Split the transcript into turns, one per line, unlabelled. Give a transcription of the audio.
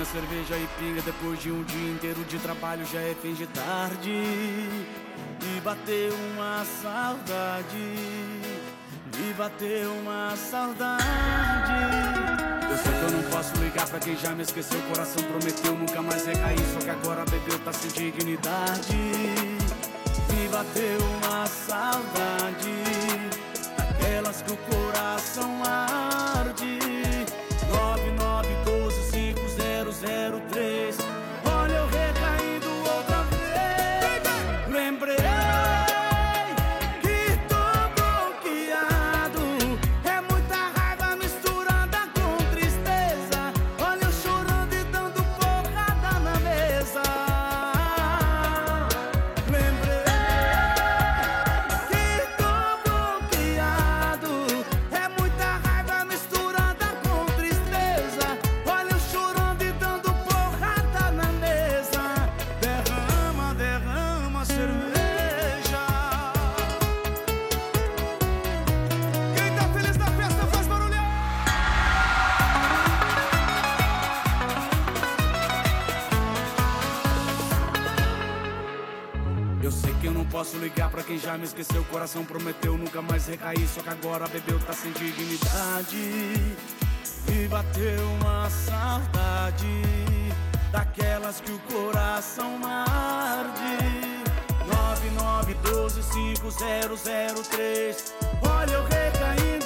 na cerveja e pinga. Depois de um dia inteiro de trabalho já é fim de tarde e bateu uma saudade. Me bateu uma saudade. Eu sei que eu não posso ligar pra quem já me esqueceu. O coração prometeu nunca mais recair, só que agora bebeu, tá sem dignidade. Me bateu uma saudade, daquelas que o coração arde. 99125003. Olha eu recaindo outra vez. Lembrei que tô bloqueado. É muita raiva misturada com tristeza. Olha eu chorando e dando porrada na mesa. Lembrei que tô bloqueado. É muita raiva misturada com tristeza. Olha eu chorando e dando porrada na mesa. Derrama, derrama cerveja. Quem tá feliz na festa faz barulhão. Eu sei que eu não posso ligar pra quem já me esqueceu. O coração prometeu nunca mais recair, só que agora bebeu, tá sem dignidade. E bateu uma saudade, daquelas que o coração arde. 99125003. Olha eu recaindo